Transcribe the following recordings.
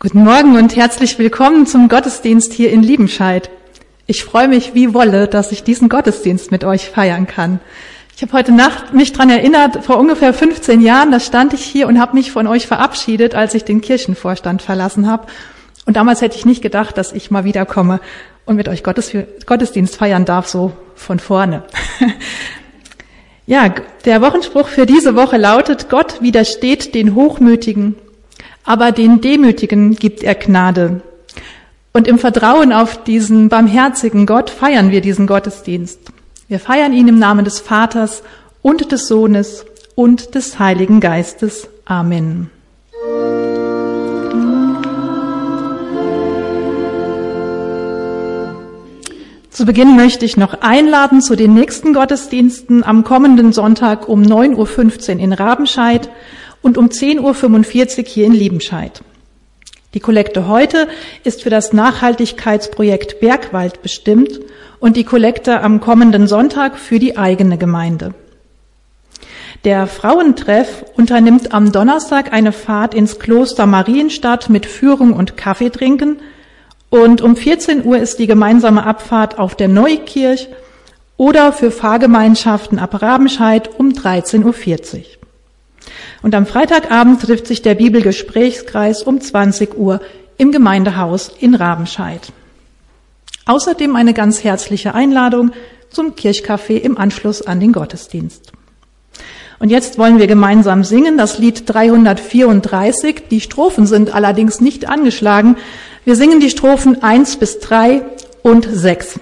Guten Morgen und herzlich willkommen zum Gottesdienst hier in Liebenscheid. Ich freue mich wie Wolle, dass ich diesen Gottesdienst mit euch feiern kann. Ich habe heute Nacht mich dran erinnert, vor ungefähr 15 Jahren, da stand ich hier und habe mich von euch verabschiedet, als ich den Kirchenvorstand verlassen habe. Und damals hätte ich nicht gedacht, dass ich mal wiederkomme und mit euch Gottesdienst feiern darf, so von vorne. Ja, der Wochenspruch für diese Woche lautet: Gott widersteht den Hochmütigen, aber den Demütigen gibt er Gnade. Und im Vertrauen auf diesen barmherzigen Gott feiern wir diesen Gottesdienst. Wir feiern ihn im Namen des Vaters und des Sohnes und des Heiligen Geistes. Amen. Zu Beginn möchte ich noch einladen zu den nächsten Gottesdiensten am kommenden Sonntag um 9.15 Uhr in Rabenscheid und um 10.45 Uhr hier in Liebenscheid. Die Kollekte heute ist für das Nachhaltigkeitsprojekt Bergwald bestimmt und die Kollekte am kommenden Sonntag für die eigene Gemeinde. Der Frauentreff unternimmt am Donnerstag eine Fahrt ins Kloster Marienstadt mit Führung und Kaffeetrinken und um 14 Uhr ist die gemeinsame Abfahrt auf der Neukirch oder für Fahrgemeinschaften ab Rabenscheid um 13.40 Uhr. Und am Freitagabend trifft sich der Bibelgesprächskreis um 20 Uhr im Gemeindehaus in Rabenscheid. Außerdem eine ganz herzliche Einladung zum Kirchcafé im Anschluss an den Gottesdienst. Und jetzt wollen wir gemeinsam singen, das Lied 334. Die Strophen sind allerdings nicht angeschlagen. Wir singen die Strophen 1 bis 3 und 6.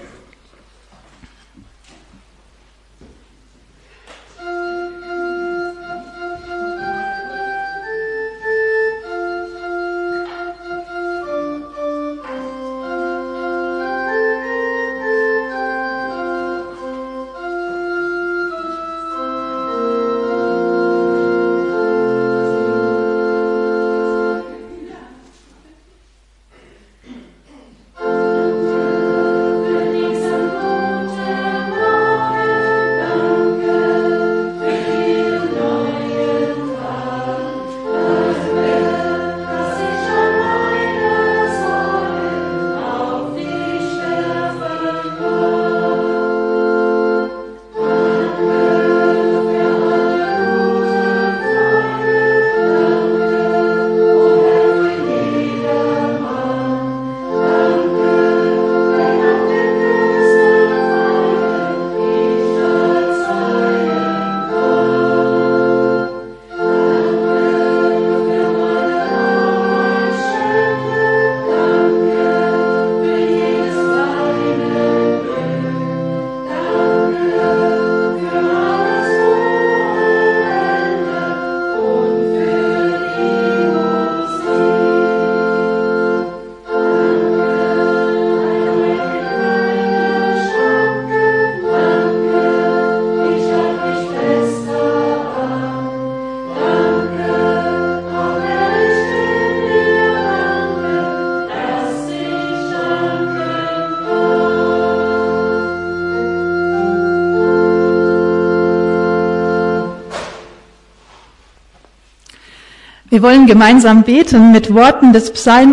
Wir wollen gemeinsam beten mit Worten des Psalm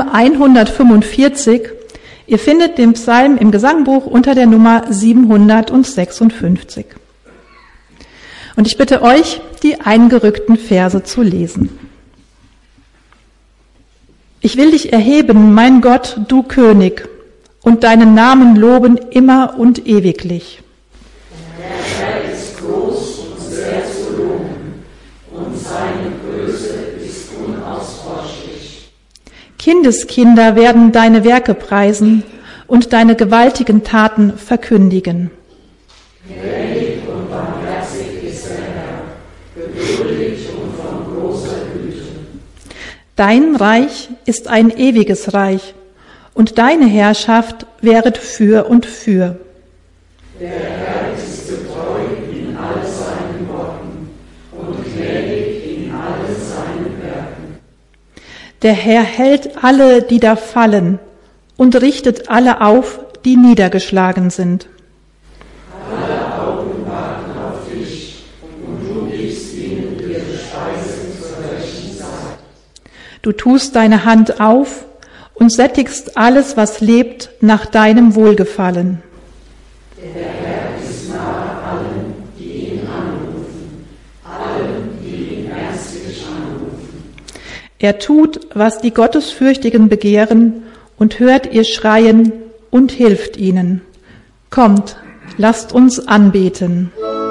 145. Ihr findet den Psalm im Gesangbuch unter der Nummer 756. Und ich bitte euch, die eingerückten Verse zu lesen. Ich will dich erheben, mein Gott, du König, und deinen Namen loben immer und ewiglich. Der Herr ist groß und sehr zu loben, und seine Größe ist unausforschlich. Kindeskinder werden deine Werke preisen und deine gewaltigen Taten verkündigen. Gnädig und barmherzig ist der Herr, geduldig und von großer Güte. Dein Reich ist ein ewiges Reich, und deine Herrschaft währet für und für. Der Herr ist getreu in all seinen Worten und gnädig in all seinen Werken. Der Herr hält alle, die da fallen, und richtet alle auf, die niedergeschlagen sind. Alle Augen warten auf dich, und du gibst ihnen ihre Speise zur rechten Zeit. Du tust deine Hand auf, und sättigst alles, was lebt, nach deinem Wohlgefallen. Der Herr ist nahe allen, die ihn anrufen, allen, die ihn ernstlich anrufen. Er tut, was die Gottesfürchtigen begehren, und hört ihr Schreien und hilft ihnen. Kommt, lasst uns anbeten.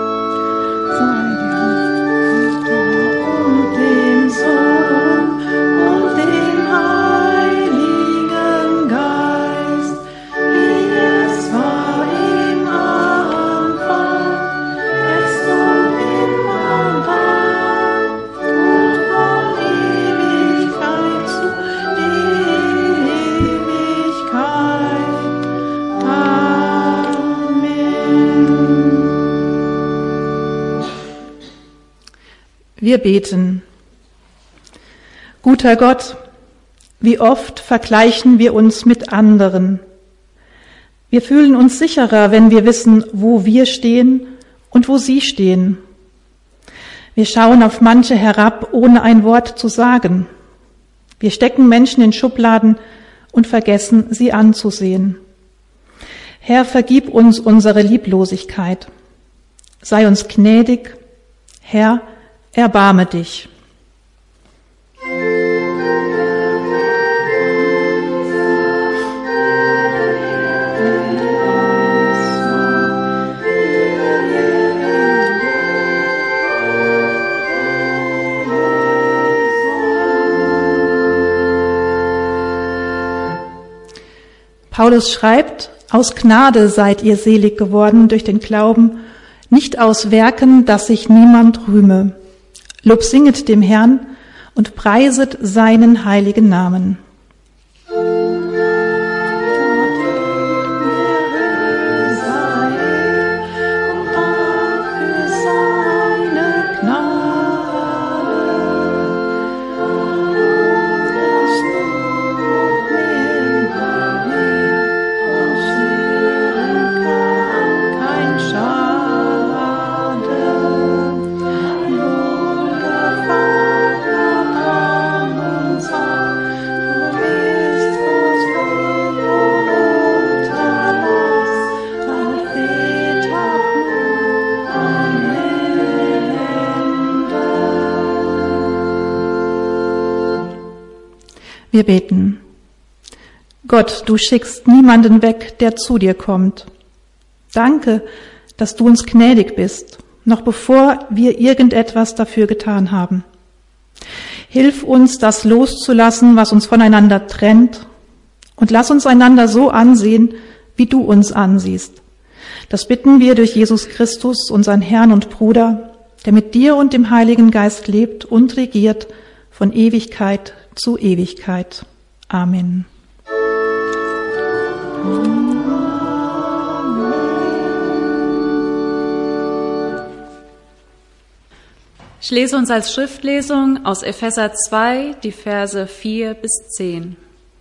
Wir beten. Guter Gott, wie oft vergleichen wir uns mit anderen. Wir fühlen uns sicherer, wenn wir wissen, wo wir stehen und wo sie stehen. Wir schauen auf manche herab, ohne ein Wort zu sagen. Wir stecken Menschen in Schubladen und vergessen, sie anzusehen. Herr, vergib uns unsere Lieblosigkeit. Sei uns gnädig. Herr, erbarme dich. Paulus schreibt, aus Gnade seid ihr selig geworden durch den Glauben, nicht aus Werken, dass sich niemand rühme. Lob singet dem Herrn und preiset seinen heiligen Namen. Wir beten. Gott, du schickst niemanden weg, der zu dir kommt. Danke, dass du uns gnädig bist, noch bevor wir irgendetwas dafür getan haben. Hilf uns, das loszulassen, was uns voneinander trennt, und lass uns einander so ansehen, wie du uns ansiehst. Das bitten wir durch Jesus Christus, unseren Herrn und Bruder, der mit dir und dem Heiligen Geist lebt und regiert von Ewigkeit zu Ewigkeit. Amen. Ich lese uns als Schriftlesung aus Epheser 2, die Verse 4 bis 10.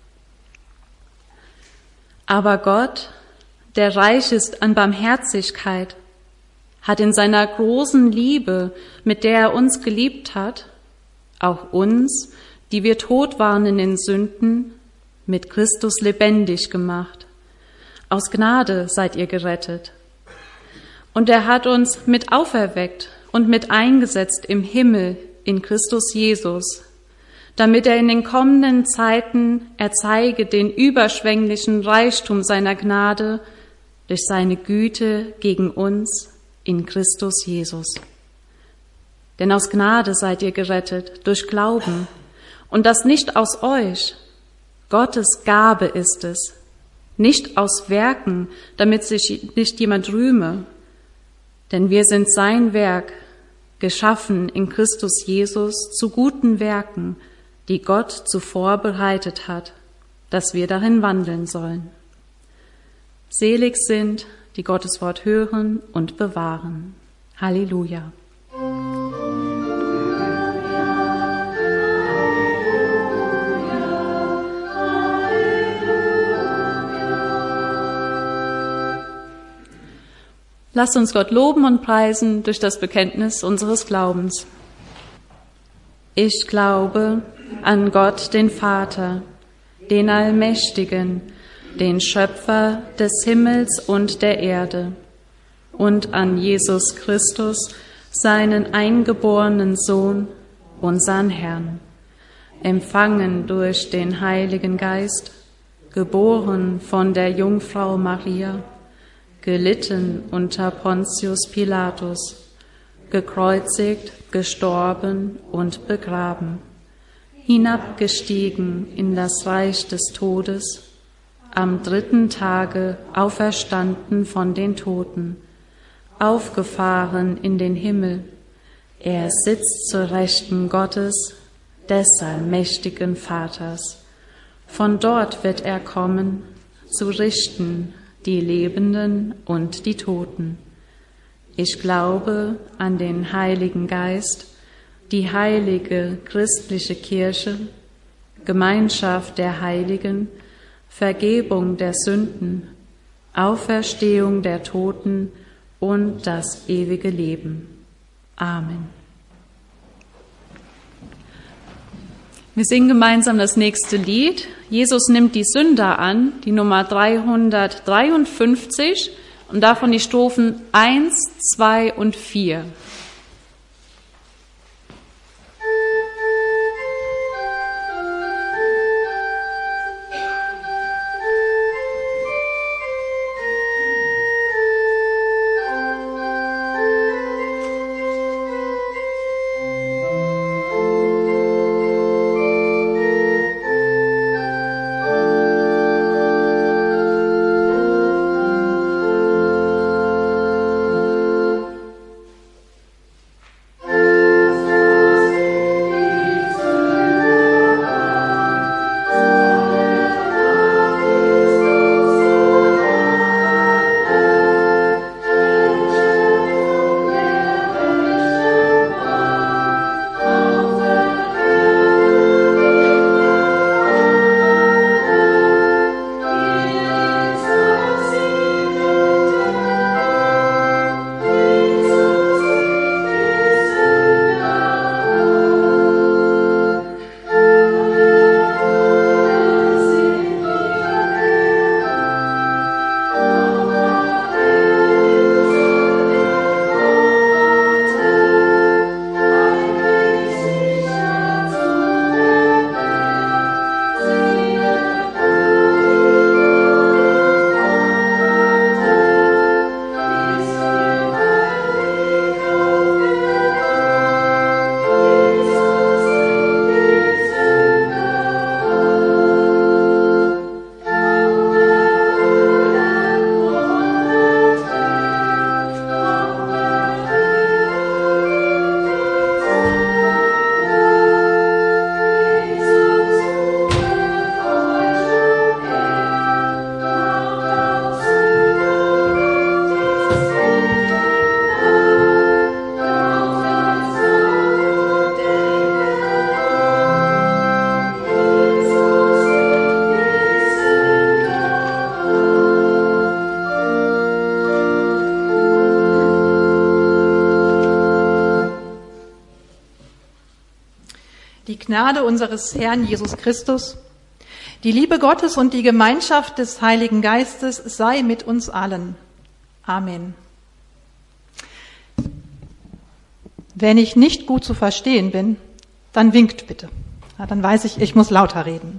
Aber Gott, der reich ist an Barmherzigkeit, hat in seiner großen Liebe, mit der er uns geliebt hat, auch uns, die wir tot waren in den Sünden, mit Christus lebendig gemacht. Aus Gnade seid ihr gerettet. Und er hat uns mit auferweckt und mit eingesetzt im Himmel in Christus Jesus, damit er in den kommenden Zeiten erzeige den überschwänglichen Reichtum seiner Gnade durch seine Güte gegen uns in Christus Jesus. Denn aus Gnade seid ihr gerettet durch Glauben, und das nicht aus euch, Gottes Gabe ist es, nicht aus Werken, damit sich nicht jemand rühme, denn wir sind sein Werk, geschaffen in Christus Jesus zu guten Werken, die Gott zuvor bereitet hat, dass wir darin wandeln sollen. Selig sind, die Gottes Wort hören und bewahren. Halleluja. Lasst uns Gott loben und preisen durch das Bekenntnis unseres Glaubens. Ich glaube an Gott, den Vater, den Allmächtigen, den Schöpfer des Himmels und der Erde, und an Jesus Christus, seinen eingeborenen Sohn, unseren Herrn, empfangen durch den Heiligen Geist, geboren von der Jungfrau Maria, gelitten unter Pontius Pilatus, gekreuzigt, gestorben und begraben, hinabgestiegen in das Reich des Todes, am 3. Tage auferstanden von den Toten, aufgefahren in den Himmel. Er sitzt zur Rechten Gottes, des allmächtigen Vaters. Von dort wird er kommen, zu richten die Lebenden und die Toten. Ich glaube an den Heiligen Geist, die heilige christliche Kirche, Gemeinschaft der Heiligen, Vergebung der Sünden, Auferstehung der Toten und das ewige Leben. Amen. Wir singen gemeinsam das nächste Lied. Jesus nimmt die Sünder an, die Nummer 353 und davon die Strophen 1, 2 und 4. Die Gnade unseres Herrn Jesus Christus, die Liebe Gottes und die Gemeinschaft des Heiligen Geistes sei mit uns allen. Amen. Wenn ich nicht gut zu verstehen bin, dann winkt bitte. Ja, dann weiß ich, ich muss lauter reden.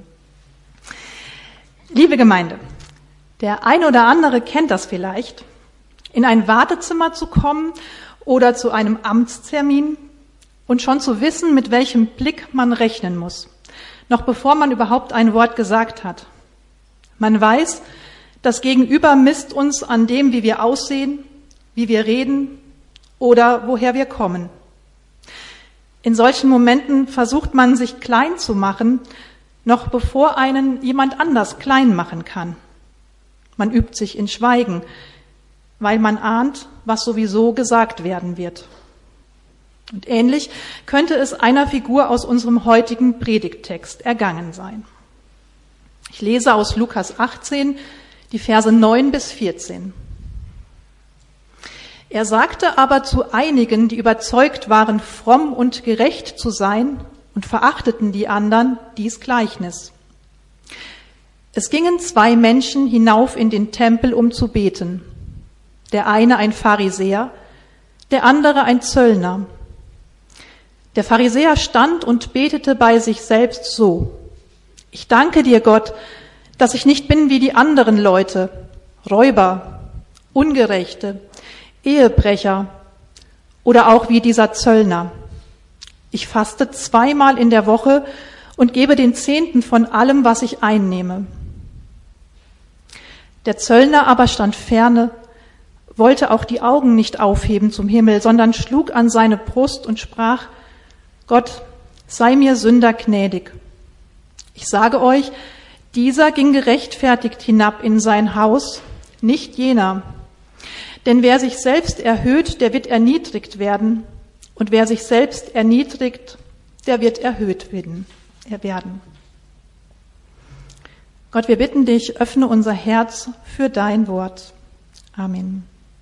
Liebe Gemeinde, der ein oder andere kennt das vielleicht, in ein Wartezimmer zu kommen oder zu einem Amtstermin und schon zu wissen, mit welchem Blick man rechnen muss, noch bevor man überhaupt ein Wort gesagt hat. Man weiß, das Gegenüber misst uns an dem, wie wir aussehen, wie wir reden oder woher wir kommen. In solchen Momenten versucht man, sich klein zu machen, noch bevor einen jemand anders klein machen kann. Man übt sich in Schweigen, weil man ahnt, was sowieso gesagt werden wird. Und ähnlich könnte es einer Figur aus unserem heutigen Predigttext ergangen sein. Ich lese aus Lukas 18, die Verse 9 bis 14. Er sagte aber zu einigen, die überzeugt waren, fromm und gerecht zu sein und verachteten die anderen, dies Gleichnis. Es gingen 2 Menschen hinauf in den Tempel, um zu beten. Der eine ein Pharisäer, der andere ein Zöllner. Der Pharisäer stand und betete bei sich selbst so: Ich danke dir, Gott, dass ich nicht bin wie die anderen Leute, Räuber, Ungerechte, Ehebrecher oder auch wie dieser Zöllner. Ich faste 2-mal in der Woche und gebe den 10. von allem, was ich einnehme. Der Zöllner aber stand ferne, wollte auch die Augen nicht aufheben zum Himmel, sondern schlug an seine Brust und sprach: Gott, sei mir Sünder gnädig. Ich sage euch, dieser ging gerechtfertigt hinab in sein Haus, nicht jener. Denn wer sich selbst erhöht, der wird erniedrigt werden. Und wer sich selbst erniedrigt, der wird erhöht werden. Gott, wir bitten dich, öffne unser Herz für dein Wort. Amen.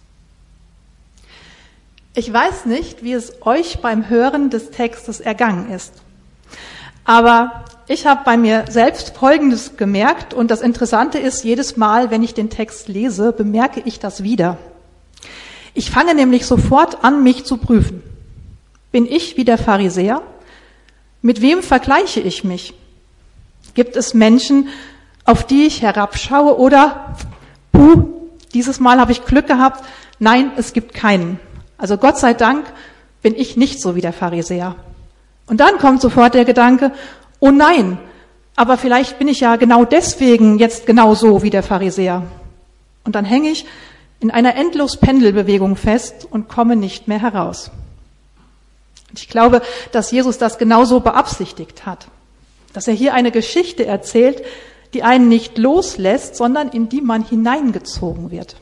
Ich weiß nicht, wie es euch beim Hören des Textes ergangen ist. Aber ich habe bei mir selbst Folgendes gemerkt, und das Interessante ist, jedes Mal, wenn ich den Text lese, bemerke ich das wieder. Ich fange nämlich sofort an, mich zu prüfen. Bin ich wie der Pharisäer? Mit wem vergleiche ich mich? Gibt es Menschen, auf die ich herabschaue, oder, dieses Mal habe ich Glück gehabt, nein, es gibt keinen. Also Gott sei Dank bin ich nicht so wie der Pharisäer. Und dann kommt sofort der Gedanke, oh nein, aber vielleicht bin ich ja genau deswegen jetzt genau so wie der Pharisäer. Und dann hänge ich in einer endlos Pendelbewegung fest und komme nicht mehr heraus. Und ich glaube, dass Jesus das genauso beabsichtigt hat, dass er hier eine Geschichte erzählt, die einen nicht loslässt, sondern in die man hineingezogen wird.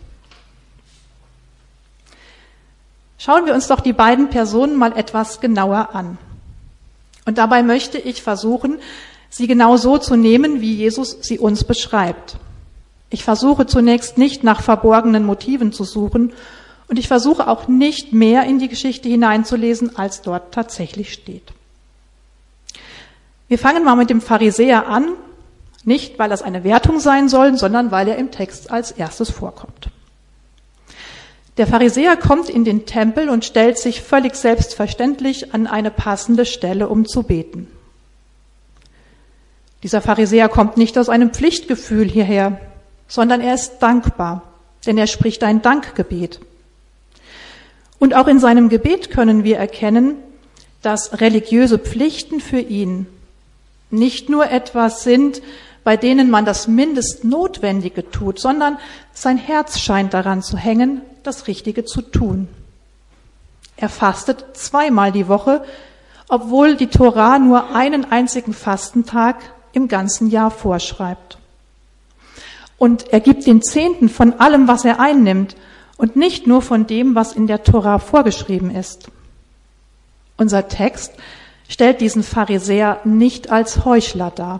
Schauen wir uns doch die beiden Personen mal etwas genauer an. Und dabei möchte ich versuchen, sie genau so zu nehmen, wie Jesus sie uns beschreibt. Ich versuche zunächst nicht nach verborgenen Motiven zu suchen, und ich versuche auch nicht mehr in die Geschichte hineinzulesen, als dort tatsächlich steht. Wir fangen mal mit dem Pharisäer an, nicht weil das eine Wertung sein soll, sondern weil er im Text als erstes vorkommt. Der Pharisäer kommt in den Tempel und stellt sich völlig selbstverständlich an eine passende Stelle, um zu beten. Dieser Pharisäer kommt nicht aus einem Pflichtgefühl hierher, sondern er ist dankbar, denn er spricht ein Dankgebet. Und auch in seinem Gebet können wir erkennen, dass religiöse Pflichten für ihn nicht nur etwas sind, bei denen man das Mindestnotwendige tut, sondern sein Herz scheint daran zu hängen, das Richtige zu tun. Er fastet 2-mal die Woche, obwohl die Tora nur einen einzigen Fastentag im ganzen Jahr vorschreibt. Und er gibt den 10. von allem, was er einnimmt, und nicht nur von dem, was in der Tora vorgeschrieben ist. Unser Text stellt diesen Pharisäer nicht als Heuchler dar.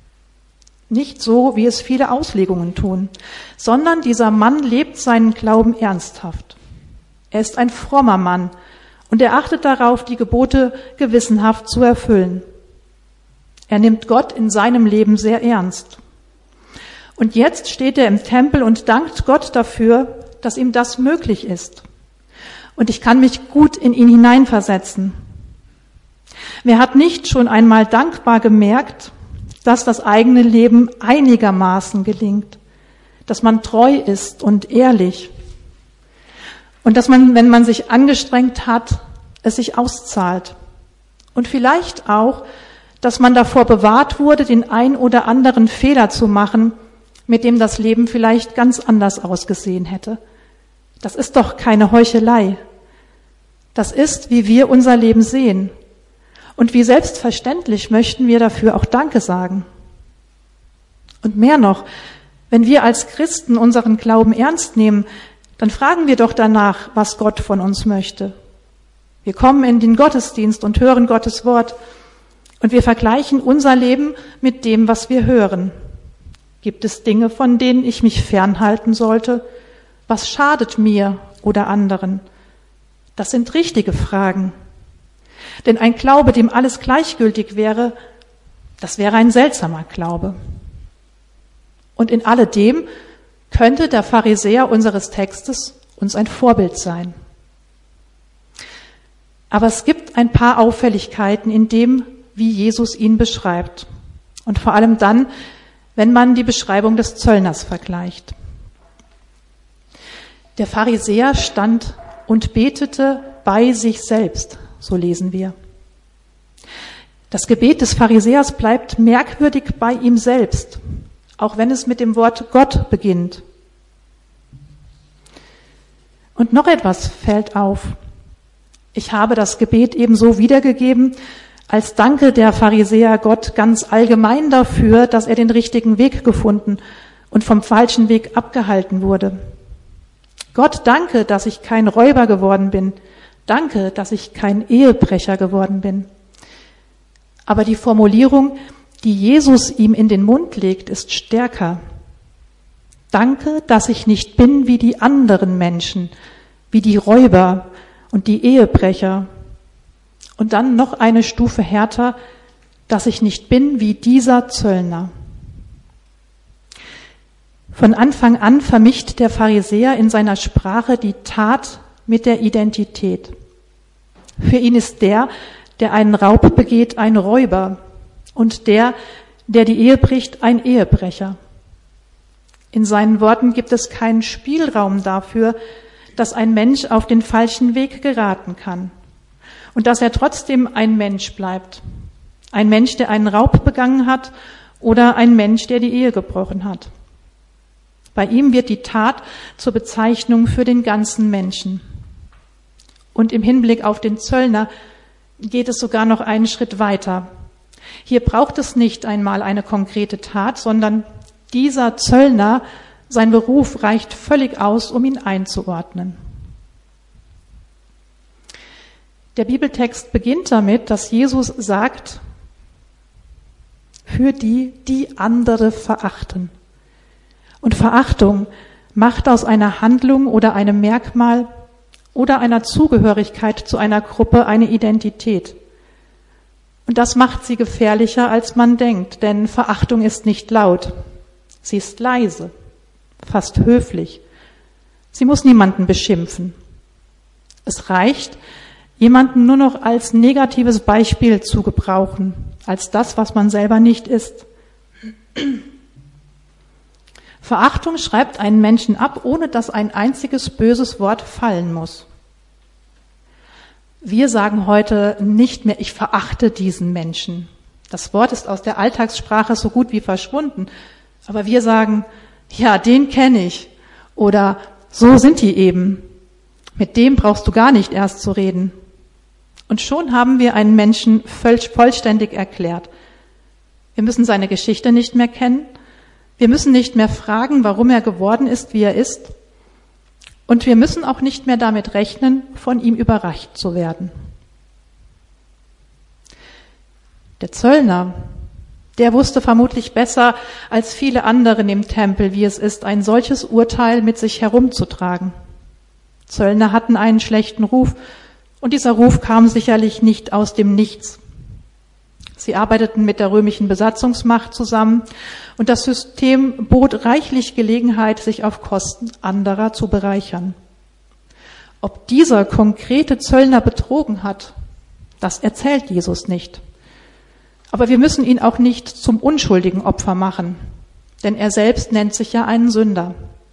Nicht so, wie es viele Auslegungen tun, sondern dieser Mann lebt seinen Glauben ernsthaft. Er ist ein frommer Mann und er achtet darauf, die Gebote gewissenhaft zu erfüllen. Er nimmt Gott in seinem Leben sehr ernst. Und jetzt steht er im Tempel und dankt Gott dafür, dass ihm das möglich ist. Und ich kann mich gut in ihn hineinversetzen. Wer hat nicht schon einmal dankbar gemerkt, dass das eigene Leben einigermaßen gelingt, dass man treu ist und ehrlich und dass man, wenn man sich angestrengt hat, es sich auszahlt. Und vielleicht auch, dass man davor bewahrt wurde, den ein oder anderen Fehler zu machen, mit dem das Leben vielleicht ganz anders ausgesehen hätte. Das ist doch keine Heuchelei. Das ist, wie wir unser Leben sehen. Und wie selbstverständlich möchten wir dafür auch Danke sagen. Und mehr noch, wenn wir als Christen unseren Glauben ernst nehmen, dann fragen wir doch danach, was Gott von uns möchte. Wir kommen in den Gottesdienst und hören Gottes Wort und wir vergleichen unser Leben mit dem, was wir hören. Gibt es Dinge, von denen ich mich fernhalten sollte? Was schadet mir oder anderen? Das sind richtige Fragen. Denn ein Glaube, dem alles gleichgültig wäre, das wäre ein seltsamer Glaube. Und in alledem könnte der Pharisäer unseres Textes uns ein Vorbild sein. Aber es gibt ein paar Auffälligkeiten in dem, wie Jesus ihn beschreibt. Und vor allem dann, wenn man die Beschreibung des Zöllners vergleicht. Der Pharisäer stand und betete bei sich selbst, so lesen wir. Das Gebet des Pharisäers bleibt merkwürdig bei ihm selbst, auch wenn es mit dem Wort Gott beginnt. Und noch etwas fällt auf. Ich habe das Gebet ebenso wiedergegeben, als danke der Pharisäer Gott ganz allgemein dafür, dass er den richtigen Weg gefunden und vom falschen Weg abgehalten wurde. Gott, danke, dass ich kein Räuber geworden bin. Danke, dass ich kein Ehebrecher geworden bin. Aber die Formulierung, die Jesus ihm in den Mund legt, ist stärker. Danke, dass ich nicht bin wie die anderen Menschen, wie die Räuber und die Ehebrecher. Und dann noch eine Stufe härter, dass ich nicht bin wie dieser Zöllner. Von Anfang an vermischt der Pharisäer in seiner Sprache die Tat mit der Identität. Für ihn ist der einen Raub begeht, ein Räuber und der die Ehe bricht, ein Ehebrecher. In seinen Worten gibt es keinen Spielraum dafür, dass ein Mensch auf den falschen Weg geraten kann und dass er trotzdem ein Mensch bleibt. Ein Mensch, der einen Raub begangen hat oder ein Mensch, der die Ehe gebrochen hat. Bei ihm wird die Tat zur Bezeichnung für den ganzen Menschen. Und im Hinblick auf den Zöllner geht es sogar noch einen Schritt weiter. Hier braucht es nicht einmal eine konkrete Tat, sondern dieser Zöllner, sein Beruf reicht völlig aus, um ihn einzuordnen. Der Bibeltext beginnt damit, dass Jesus sagt, für die andere verachten. Und Verachtung macht aus einer Handlung oder einem Merkmal oder einer Zugehörigkeit zu einer Gruppe eine Identität. Und das macht sie gefährlicher, als man denkt, denn Verachtung ist nicht laut. Sie ist leise, fast höflich. Sie muss niemanden beschimpfen. Es reicht, jemanden nur noch als negatives Beispiel zu gebrauchen, als das, was man selber nicht ist. Verachtung schreibt einen Menschen ab, ohne dass ein einziges böses Wort fallen muss. Wir sagen heute nicht mehr, ich verachte diesen Menschen. Das Wort ist aus der Alltagssprache so gut wie verschwunden. Aber wir sagen, ja, den kenne ich. Oder so sind die eben. Mit dem brauchst du gar nicht erst zu reden. Und schon haben wir einen Menschen vollständig erklärt. Wir müssen seine Geschichte nicht mehr kennen. Wir müssen nicht mehr fragen, warum er geworden ist, wie er ist. Und wir müssen auch nicht mehr damit rechnen, von ihm überrascht zu werden. Der Zöllner, der wusste vermutlich besser als viele anderen im Tempel, wie es ist, ein solches Urteil mit sich herumzutragen. Zöllner hatten einen schlechten Ruf und dieser Ruf kam sicherlich nicht aus dem Nichts. Sie arbeiteten mit der römischen Besatzungsmacht zusammen und das System bot reichlich Gelegenheit, sich auf Kosten anderer zu bereichern. Ob dieser konkrete Zöllner betrogen hat, das erzählt Jesus nicht. Aber wir müssen ihn auch nicht zum unschuldigen Opfer machen, denn er selbst nennt sich ja einen Sünder.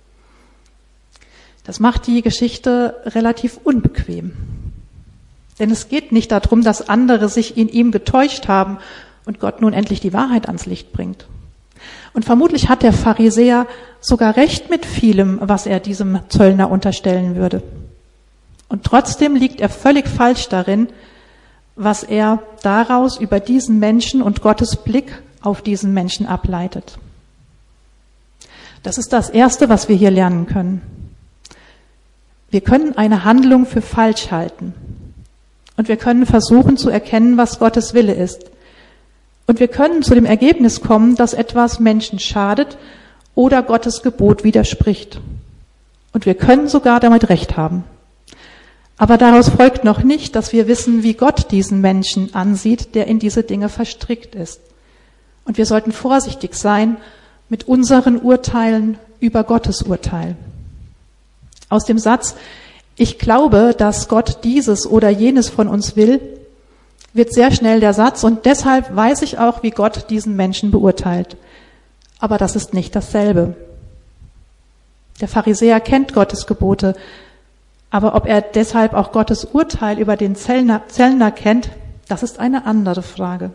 Das macht die Geschichte relativ unbequem. Denn es geht nicht darum, dass andere sich in ihm getäuscht haben und Gott nun endlich die Wahrheit ans Licht bringt. Und vermutlich hat der Pharisäer sogar recht mit vielem, was er diesem Zöllner unterstellen würde. Und trotzdem liegt er völlig falsch darin, was er daraus über diesen Menschen und Gottes Blick auf diesen Menschen ableitet. Das ist das Erste, was wir hier lernen können. Wir können eine Handlung für falsch halten. Und wir können versuchen zu erkennen, was Gottes Wille ist. Und wir können zu dem Ergebnis kommen, dass etwas Menschen schadet oder Gottes Gebot widerspricht. Und wir können sogar damit Recht haben. Aber daraus folgt noch nicht, dass wir wissen, wie Gott diesen Menschen ansieht, der in diese Dinge verstrickt ist. Und wir sollten vorsichtig sein, mit unseren Urteilen über Gottes Urteil. Aus dem Satz, ich glaube, dass Gott dieses oder jenes von uns will, wird sehr schnell der Satz, und deshalb weiß ich auch, wie Gott diesen Menschen beurteilt. Aber das ist nicht dasselbe. Der Pharisäer kennt Gottes Gebote, aber ob er deshalb auch Gottes Urteil über den Zöllner kennt, das ist eine andere Frage.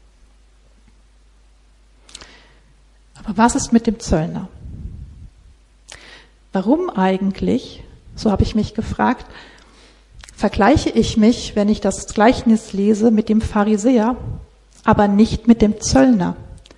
Aber was ist mit dem Zöllner? Warum eigentlich, so habe ich mich gefragt, vergleiche ich mich, wenn ich das Gleichnis lese, mit dem Pharisäer, aber nicht mit dem Zöllner?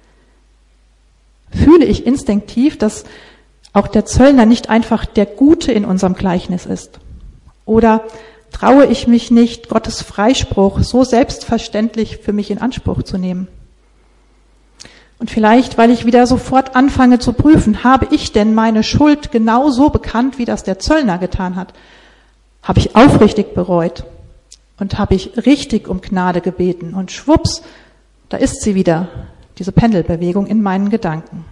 Fühle ich instinktiv, dass auch der Zöllner nicht einfach der Gute in unserem Gleichnis ist? Oder traue ich mich nicht, Gottes Freispruch so selbstverständlich für mich in Anspruch zu nehmen? Und vielleicht, weil ich wieder sofort anfange zu prüfen, habe ich denn meine Schuld genauso bekannt, wie das der Zöllner getan hat? Habe ich aufrichtig bereut? Und habe ich richtig um Gnade gebeten? Und schwupps, da ist sie wieder, diese Pendelbewegung in meinen Gedanken.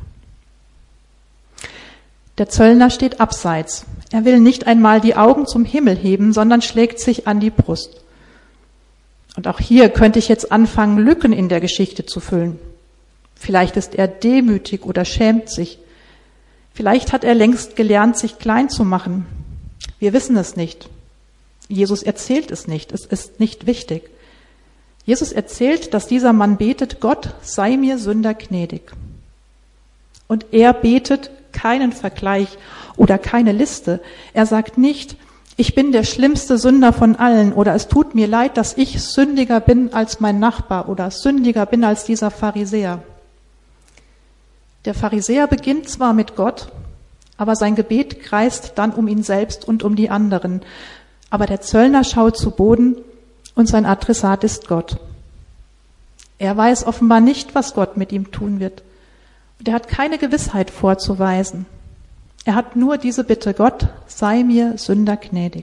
Der Zöllner steht abseits. Er will nicht einmal die Augen zum Himmel heben, sondern schlägt sich an die Brust. Und auch hier könnte ich jetzt anfangen, Lücken in der Geschichte zu füllen. Vielleicht ist er demütig oder schämt sich. Vielleicht hat er längst gelernt, sich klein zu machen. Wir wissen es nicht. Jesus erzählt es nicht. Es ist nicht wichtig. Jesus erzählt, dass dieser Mann betet, Gott sei mir Sünder gnädig. Und er betet keinen Vergleich oder keine Liste. Er sagt nicht, ich bin der schlimmste Sünder von allen oder es tut mir leid, dass ich sündiger bin als mein Nachbar oder sündiger bin als dieser Pharisäer. Der Pharisäer beginnt zwar mit Gott, aber sein Gebet kreist dann um ihn selbst und um die anderen. Aber der Zöllner schaut zu Boden und sein Adressat ist Gott. Er weiß offenbar nicht, was Gott mit ihm tun wird. Und er hat keine Gewissheit vorzuweisen. Er hat nur diese Bitte, Gott, sei mir Sünder gnädig.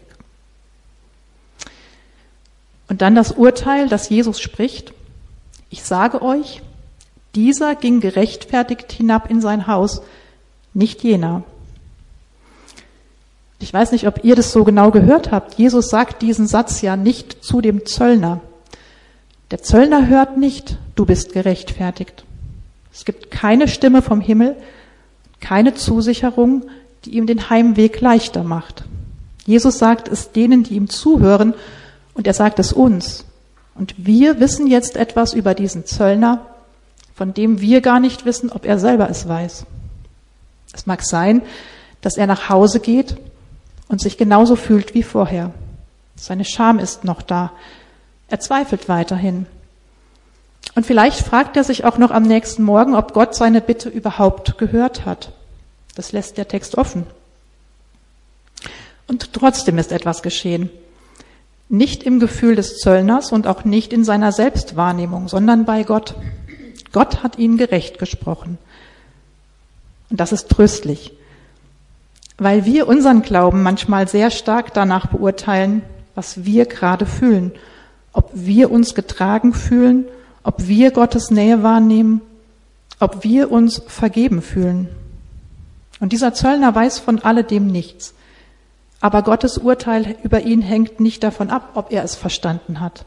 Und dann das Urteil, das Jesus spricht. Ich sage euch, dieser ging gerechtfertigt hinab in sein Haus, nicht jener. Ich weiß nicht, ob ihr das so genau gehört habt. Jesus sagt diesen Satz ja nicht zu dem Zöllner. Der Zöllner hört nicht, du bist gerechtfertigt. Es gibt keine Stimme vom Himmel, keine Zusicherung, die ihm den Heimweg leichter macht. Jesus sagt es denen, die ihm zuhören, und er sagt es uns. Und wir wissen jetzt etwas über diesen Zöllner, von dem wir gar nicht wissen, ob er selber es weiß. Es mag sein, dass er nach Hause geht und sich genauso fühlt wie vorher. Seine Scham ist noch da. Er zweifelt weiterhin. Und vielleicht fragt er sich auch noch am nächsten Morgen, ob Gott seine Bitte überhaupt gehört hat. Das lässt der Text offen. Und trotzdem ist etwas geschehen. Nicht im Gefühl des Zöllners und auch nicht in seiner Selbstwahrnehmung, sondern bei Gott. Gott hat ihn gerecht gesprochen. Und das ist tröstlich, weil wir unseren Glauben manchmal sehr stark danach beurteilen, was wir gerade fühlen, ob wir uns getragen fühlen, ob wir Gottes Nähe wahrnehmen, ob wir uns vergeben fühlen. Und dieser Zöllner weiß von alledem nichts. Aber Gottes Urteil über ihn hängt nicht davon ab, ob er es verstanden hat.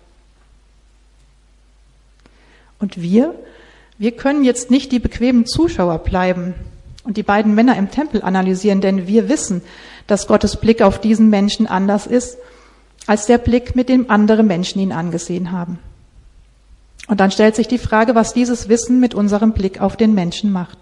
Und wir können jetzt nicht die bequemen Zuschauer bleiben und die beiden Männer im Tempel analysieren, denn wir wissen, dass Gottes Blick auf diesen Menschen anders ist, als der Blick, mit dem andere Menschen ihn angesehen haben. Und dann stellt sich die Frage, was dieses Wissen mit unserem Blick auf den Menschen macht.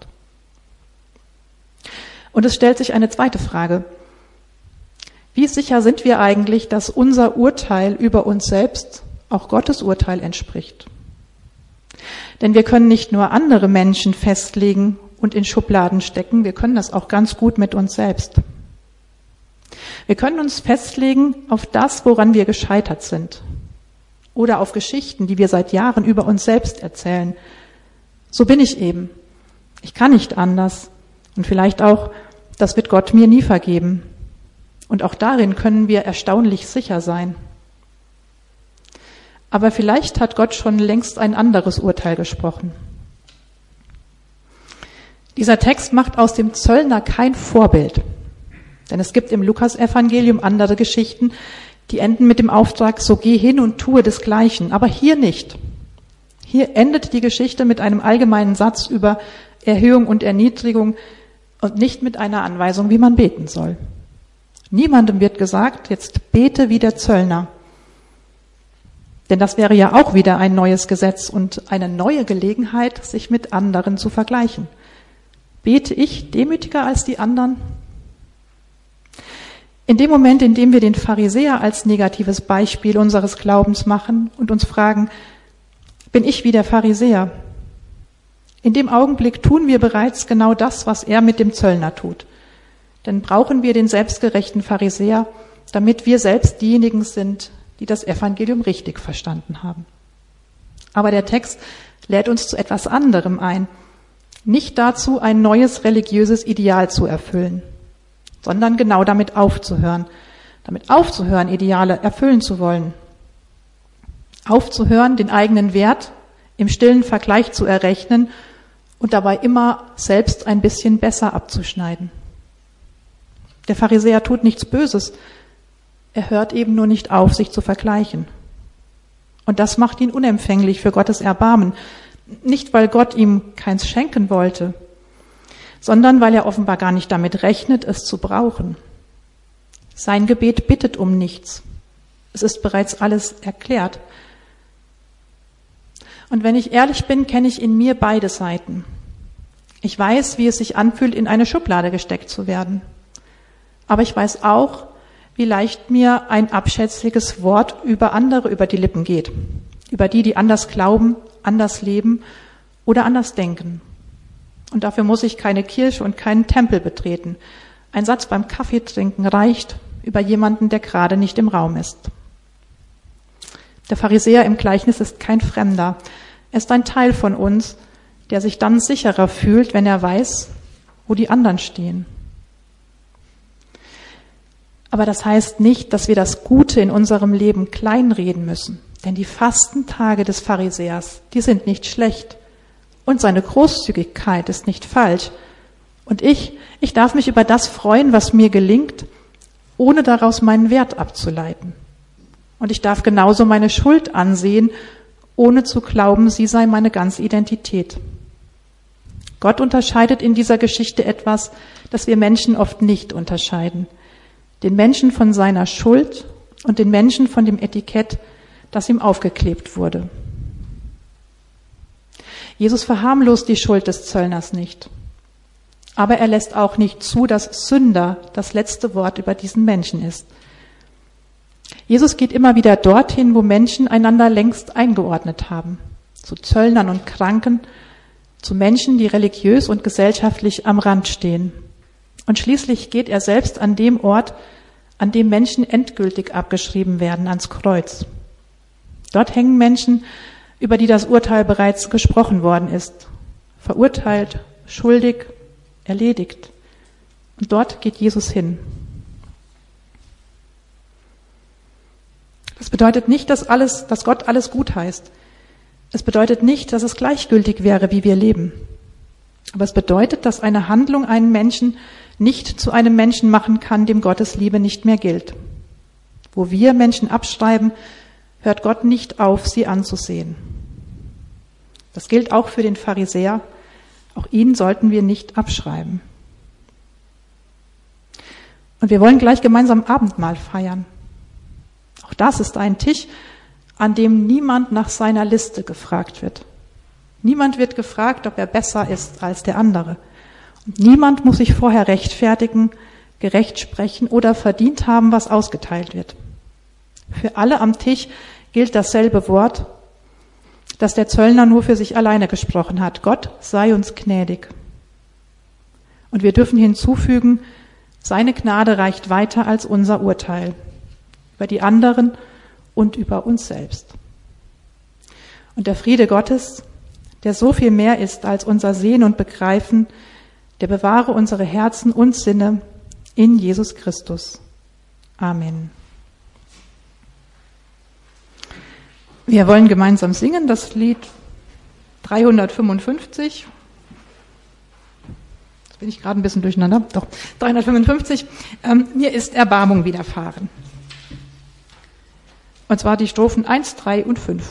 Und es stellt sich eine zweite Frage. Wie sicher sind wir eigentlich, dass unser Urteil über uns selbst auch Gottes Urteil entspricht? Denn wir können nicht nur andere Menschen festlegen und in Schubladen stecken, wir können das auch ganz gut mit uns selbst. Wir können uns festlegen auf das, woran wir gescheitert sind. Oder auf Geschichten, die wir seit Jahren über uns selbst erzählen. So bin ich eben. Ich kann nicht anders. Und vielleicht auch, das wird Gott mir nie vergeben. Und auch darin können wir erstaunlich sicher sein. Aber vielleicht hat Gott schon längst ein anderes Urteil gesprochen. Dieser Text macht aus dem Zöllner kein Vorbild. Denn es gibt im Lukasevangelium andere Geschichten, die enden mit dem Auftrag, so geh hin und tue desgleichen. Aber hier nicht. Hier endet die Geschichte mit einem allgemeinen Satz über Erhöhung und Erniedrigung und nicht mit einer Anweisung, wie man beten soll. Niemandem wird gesagt, jetzt bete wie der Zöllner. Denn das wäre ja auch wieder ein neues Gesetz und eine neue Gelegenheit, sich mit anderen zu vergleichen. Bete ich demütiger als die anderen? In dem Moment, in dem wir den Pharisäer als negatives Beispiel unseres Glaubens machen und uns fragen, bin ich wie der Pharisäer? In dem Augenblick tun wir bereits genau das, was er mit dem Zöllner tut. Denn brauchen wir den selbstgerechten Pharisäer, damit wir selbst diejenigen sind, die das Evangelium richtig verstanden haben. Aber der Text lädt uns zu etwas anderem ein. Nicht dazu, ein neues religiöses Ideal zu erfüllen, sondern genau damit aufzuhören. Damit aufzuhören, Ideale erfüllen zu wollen. Aufzuhören, den eigenen Wert im stillen Vergleich zu errechnen und dabei immer selbst ein bisschen besser abzuschneiden. Der Pharisäer tut nichts Böses. Er hört eben nur nicht auf, sich zu vergleichen. Und das macht ihn unempfänglich für Gottes Erbarmen. Nicht, weil Gott ihm keins schenken wollte, sondern weil er offenbar gar nicht damit rechnet, es zu brauchen. Sein Gebet bittet um nichts. Es ist bereits alles erklärt. Und wenn ich ehrlich bin, kenne ich in mir beide Seiten. Ich weiß, wie es sich anfühlt, in eine Schublade gesteckt zu werden. Aber ich weiß auch, wie leicht mir ein abschätziges Wort über andere über die Lippen geht. Über die anders glauben, anders leben oder anders denken. Und dafür muss ich keine Kirche und keinen Tempel betreten. Ein Satz beim Kaffee trinken reicht über jemanden, der gerade nicht im Raum ist. Der Pharisäer im Gleichnis ist kein Fremder. Er ist ein Teil von uns, der sich dann sicherer fühlt, wenn er weiß, wo die anderen stehen. Aber das heißt nicht, dass wir das Gute in unserem Leben kleinreden müssen. Denn die Fastentage des Pharisäers, die sind nicht schlecht. Und seine Großzügigkeit ist nicht falsch. Und ich darf mich über das freuen, was mir gelingt, ohne daraus meinen Wert abzuleiten. Und ich darf genauso meine Schuld ansehen, ohne zu glauben, sie sei meine ganze Identität. Gott unterscheidet in dieser Geschichte etwas, das wir Menschen oft nicht unterscheiden. Den Menschen von seiner Schuld und den Menschen von dem Etikett, das ihm aufgeklebt wurde. Jesus verharmlost die Schuld des Zöllners nicht. Aber er lässt auch nicht zu, dass Sünder das letzte Wort über diesen Menschen ist. Jesus geht immer wieder dorthin, wo Menschen einander längst eingeordnet haben. Zu Zöllnern und Kranken, zu Menschen, die religiös und gesellschaftlich am Rand stehen. Und schließlich geht er selbst an dem Ort, an dem Menschen endgültig abgeschrieben werden, ans Kreuz. Dort hängen Menschen, über die das Urteil bereits gesprochen worden ist. Verurteilt, schuldig, erledigt. Und dort geht Jesus hin. Das bedeutet nicht, dass Gott alles gut heißt. Es bedeutet nicht, dass es gleichgültig wäre, wie wir leben. Aber es bedeutet, dass eine Handlung einen Menschen nicht zu einem Menschen machen kann, dem Gottes Liebe nicht mehr gilt. Wo wir Menschen abschreiben, hört Gott nicht auf, sie anzusehen. Das gilt auch für den Pharisäer. Auch ihn sollten wir nicht abschreiben. Und wir wollen gleich gemeinsam Abendmahl feiern. Auch das ist ein Tisch, an dem niemand nach seiner Liste gefragt wird. Niemand wird gefragt, ob er besser ist als der andere. Und niemand muss sich vorher rechtfertigen, gerecht sprechen oder verdient haben, was ausgeteilt wird. Für alle am Tisch gilt dasselbe Wort, das der Zöllner nur für sich alleine gesprochen hat. Gott sei uns gnädig. Und wir dürfen hinzufügen, seine Gnade reicht weiter als unser Urteil über die anderen und über uns selbst. Und der Friede Gottes, der so viel mehr ist als unser Sehen und Begreifen, der bewahre unsere Herzen und Sinne in Jesus Christus. Amen. Wir wollen gemeinsam singen das Lied 355. Jetzt bin ich gerade ein bisschen durcheinander. Doch, 355. Mir ist Erbarmung widerfahren. Und zwar die Strophen 1, 3 und 5.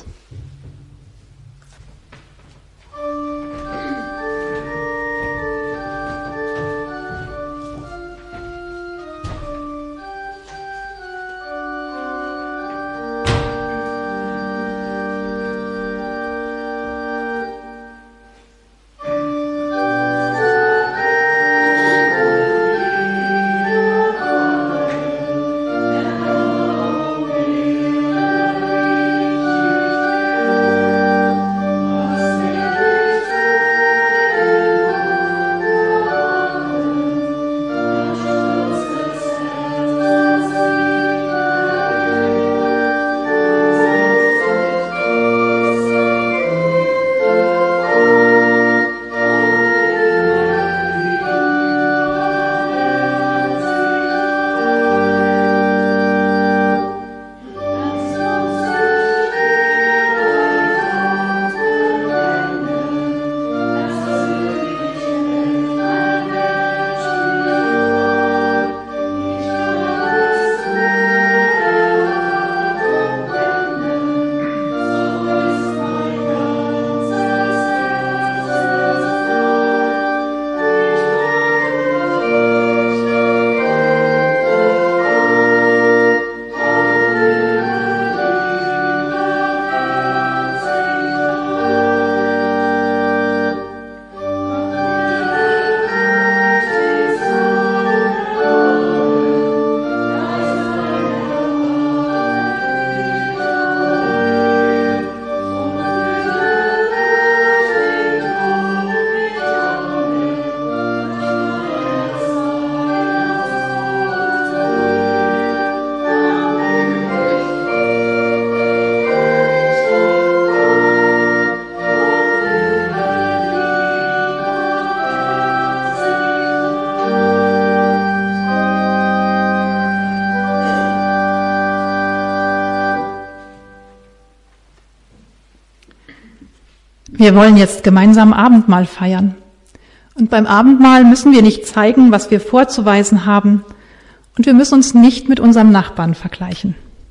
Wir wollen jetzt gemeinsam Abendmahl feiern. Und beim Abendmahl müssen wir nicht zeigen, was wir vorzuweisen haben. Und wir müssen uns nicht mit unserem Nachbarn vergleichen.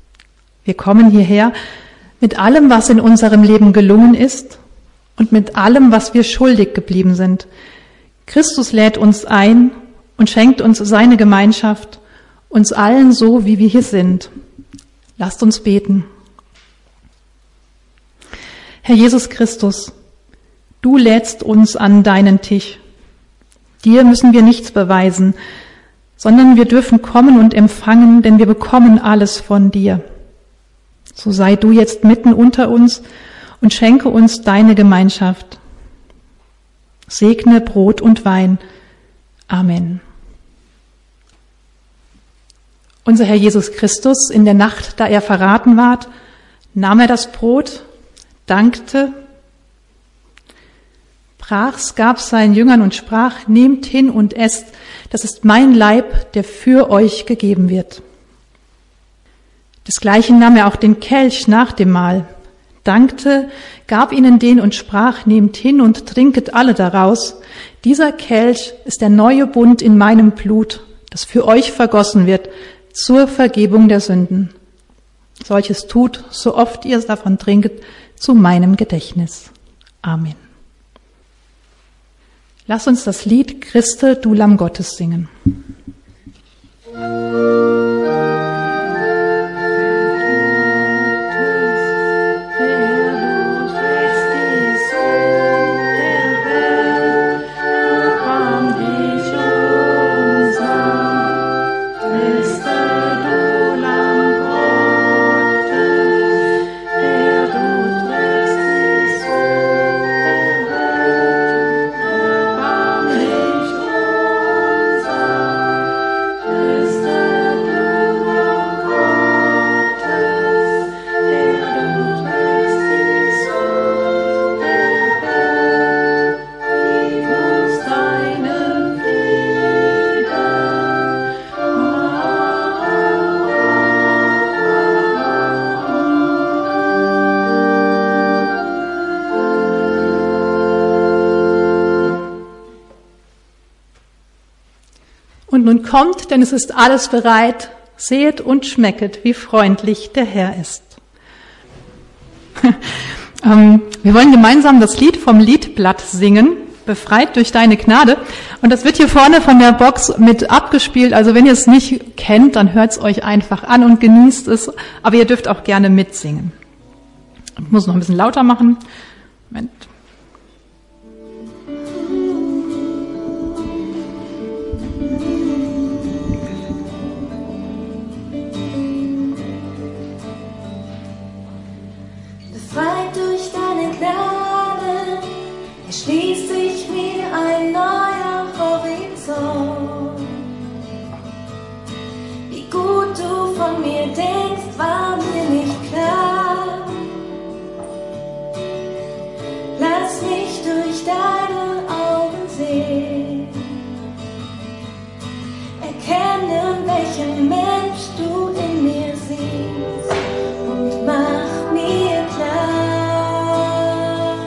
Wir kommen hierher mit allem, was in unserem Leben gelungen ist und mit allem, was wir schuldig geblieben sind. Christus lädt uns ein und schenkt uns seine Gemeinschaft, uns allen so, wie wir hier sind. Lasst uns beten. Herr Jesus Christus, du lädst uns an deinen Tisch. Dir müssen wir nichts beweisen, sondern wir dürfen kommen und empfangen, denn wir bekommen alles von dir. So sei du jetzt mitten unter uns und schenke uns deine Gemeinschaft. Segne Brot und Wein. Amen. Unser Herr Jesus Christus, in der Nacht, da er verraten ward, nahm er das Brot, dankte, brach's, gab's seinen Jüngern und sprach, nehmt hin und esst, das ist mein Leib, der für euch gegeben wird. Desgleichen nahm er auch den Kelch nach dem Mahl, dankte, gab ihnen den und sprach, nehmt hin und trinket alle daraus. Dieser Kelch ist der neue Bund in meinem Blut, das für euch vergossen wird, zur Vergebung der Sünden. Solches tut, so oft ihr davon trinket, zu meinem Gedächtnis. Amen. Lass uns das Lied Christe, du Lamm Gottes singen. Christe, du nun kommt, denn es ist alles bereit. Sehet und schmecket, wie freundlich der Herr ist. Wir wollen gemeinsam das Lied vom Liedblatt singen, befreit durch deine Gnade. Und das wird hier vorne von der Box mit abgespielt. Also wenn ihr es nicht kennt, dann hört es euch einfach an und genießt es. Aber ihr dürft auch gerne mitsingen. Ich muss noch ein bisschen lauter machen. Moment. Befreit durch deine Gnade erschließt sich mir ein neuer Horizont. Wie gut du von mir denkst, war mir nicht klar. Lass mich durch deine Augen sehen, erkennen, welchen Mensch du in mir siehst und mach mir klar,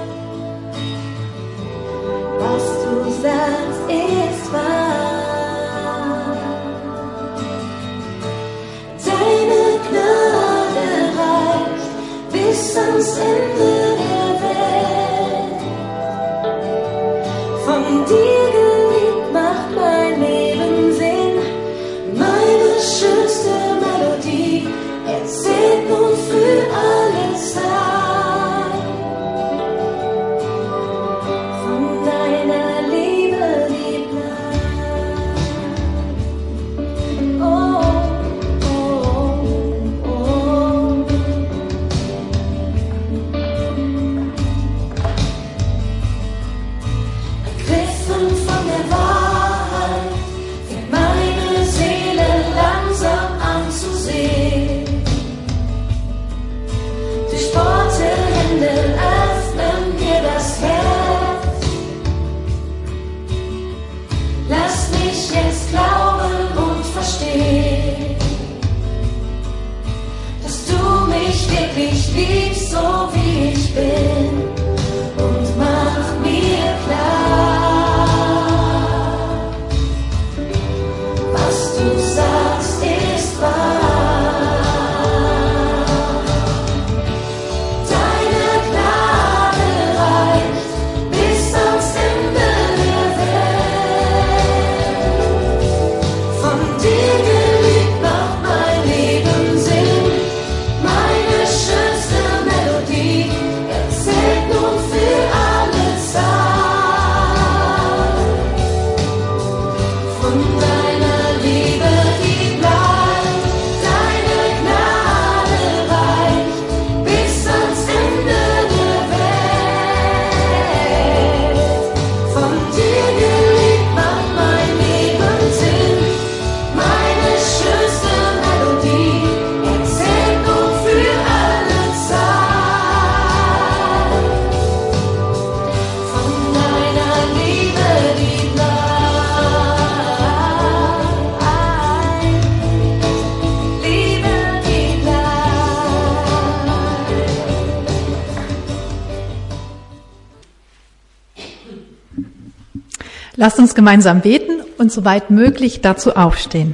was du sagst ist wahr. Deine Gnade reicht bis ans Ende der Welt. Von dir geliebt macht mein Leben Sinn. Meine schönste Melodie erzählt nun für alle Zeit von deiner Liebe, die bleibt. Oh, oh, oh. Ergriffen von der Wahrheit fängt meine Seele langsam an zu sehen. Durchbohrte Hände öffnen mir das Herz. Lass mich jetzt glauben und verstehen, dass du mich wirklich liebst, so wie ich bin. Und mach mir klar, was du sagst ist wahr. Deine Gnade reicht bis ans Ende der Welt. Von dir geliebt macht mein Leben Sinn. Meine schönste Melodie erzählt nun für alle Zeit von deiner Liebe, die bleibt. Deine Gnade reicht bis ans Ende der Welt. Von dir geliebt macht mein Leben Sinn. Meine schönste Melodie erzählt nun für alle Zeit von deiner Liebe, die bleibt. Liebe, die bleibt. Lasst uns gemeinsam beten und soweit möglich dazu aufstehen.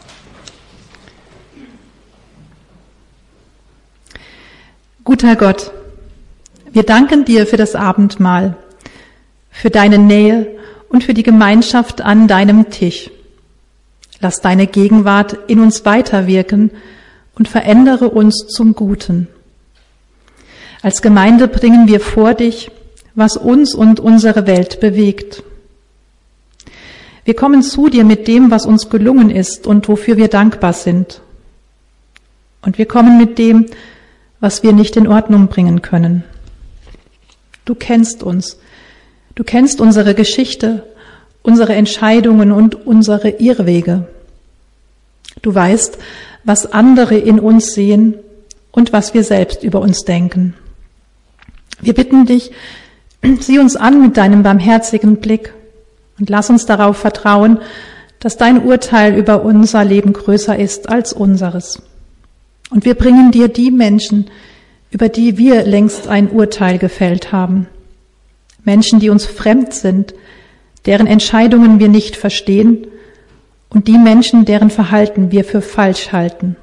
Guter Gott, wir danken dir für das Abendmahl, für deine Nähe und für die Gemeinschaft an deinem Tisch. Lass deine Gegenwart in uns weiterwirken und verändere uns zum Guten. Als Gemeinde bringen wir vor dich, was uns und unsere Welt bewegt. Wir kommen zu dir mit dem, was uns gelungen ist und wofür wir dankbar sind. Und wir kommen mit dem, was wir nicht in Ordnung bringen können. Du kennst uns. Du kennst unsere Geschichte, unsere Entscheidungen und unsere Irrwege. Du weißt, was andere in uns sehen und was wir selbst über uns denken. Wir bitten dich, sieh uns an mit deinem barmherzigen Blick und lass uns darauf vertrauen, dass dein Urteil über unser Leben größer ist als unseres. Und wir bringen dir die Menschen, über die wir längst ein Urteil gefällt haben. Menschen, die uns fremd sind, deren Entscheidungen wir nicht verstehen und die Menschen, deren Verhalten wir für falsch halten.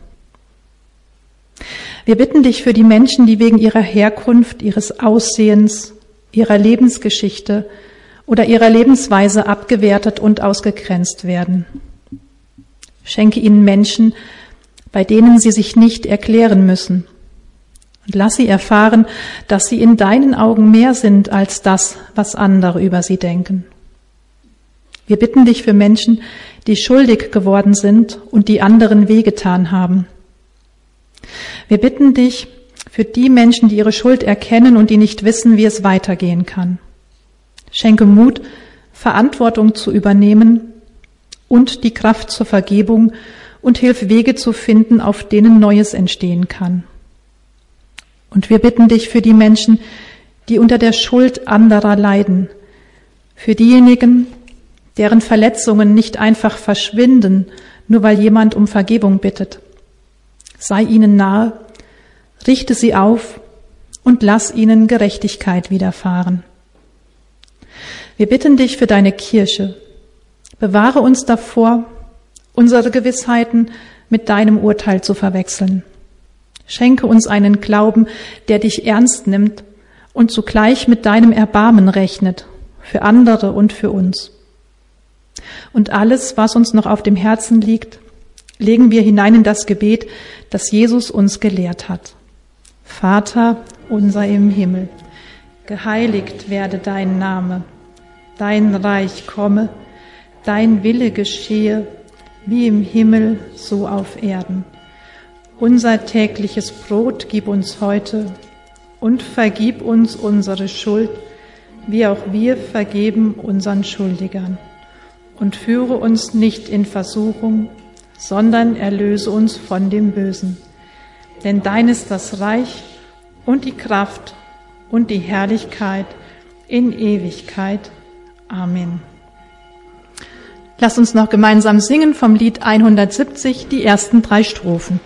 Wir bitten dich für die Menschen, die wegen ihrer Herkunft, ihres Aussehens, ihrer Lebensgeschichte oder ihrer Lebensweise abgewertet und ausgegrenzt werden. Schenke ihnen Menschen, bei denen sie sich nicht erklären müssen. Und lass sie erfahren, dass sie in deinen Augen mehr sind als das, was andere über sie denken. Wir bitten dich für Menschen, die schuldig geworden sind und die anderen wehgetan haben. Wir bitten dich für die Menschen, die ihre Schuld erkennen und die nicht wissen, wie es weitergehen kann. Schenke Mut, Verantwortung zu übernehmen und die Kraft zur Vergebung und hilf Wege zu finden, auf denen Neues entstehen kann. Und wir bitten dich für die Menschen, die unter der Schuld anderer leiden, für diejenigen, deren Verletzungen nicht einfach verschwinden, nur weil jemand um Vergebung bittet. Sei ihnen nahe, richte sie auf und lass ihnen Gerechtigkeit widerfahren. Wir bitten dich für deine Kirche. Bewahre uns davor, unsere Gewissheiten mit deinem Urteil zu verwechseln. Schenke uns einen Glauben, der dich ernst nimmt und zugleich mit deinem Erbarmen rechnet, für andere und für uns. Und alles, was uns noch auf dem Herzen liegt, legen wir hinein in das Gebet, das Jesus uns gelehrt hat. Vater unser im Himmel, geheiligt werde dein Name, dein Reich komme, dein Wille geschehe, wie im Himmel, so auf Erden. Unser tägliches Brot gib uns heute und vergib uns unsere Schuld, wie auch wir vergeben unseren Schuldigern. Und führe uns nicht in Versuchung, sondern erlöse uns von dem Bösen. Denn dein ist das Reich und die Kraft und die Herrlichkeit in Ewigkeit. Amen. Lass uns noch gemeinsam singen vom Lied 170, die ersten 3 Strophen.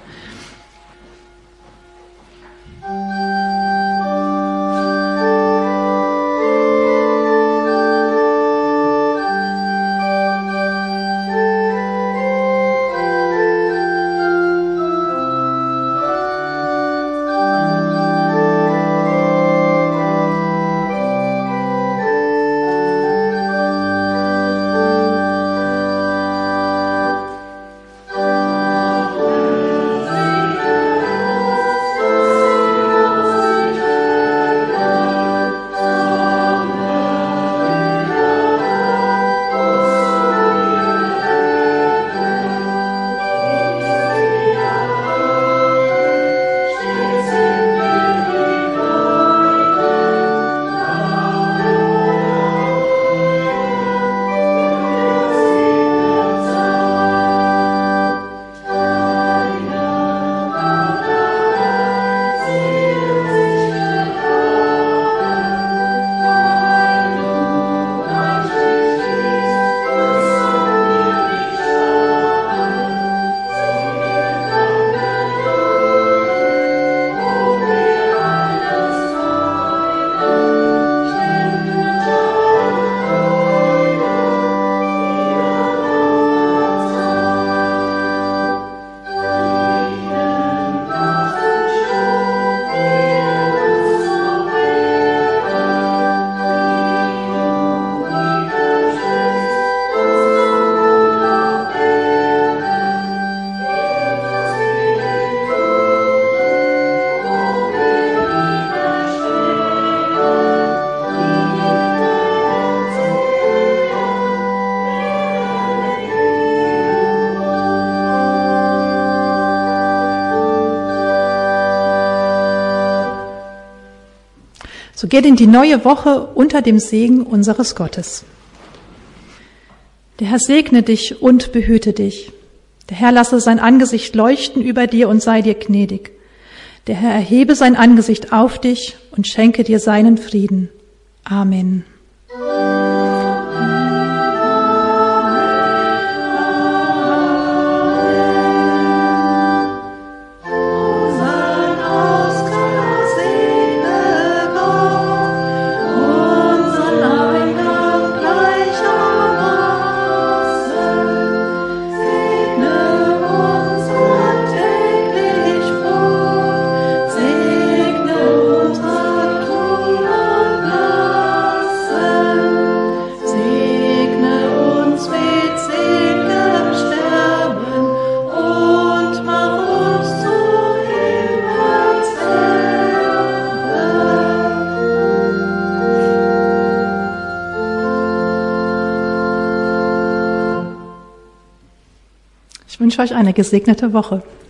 So geht in die neue Woche unter dem Segen unseres Gottes. Der Herr segne dich und behüte dich. Der Herr lasse sein Angesicht leuchten über dir und sei dir gnädig. Der Herr erhebe sein Angesicht auf dich und schenke dir seinen Frieden. Amen. wünsche euch eine gesegnete Woche.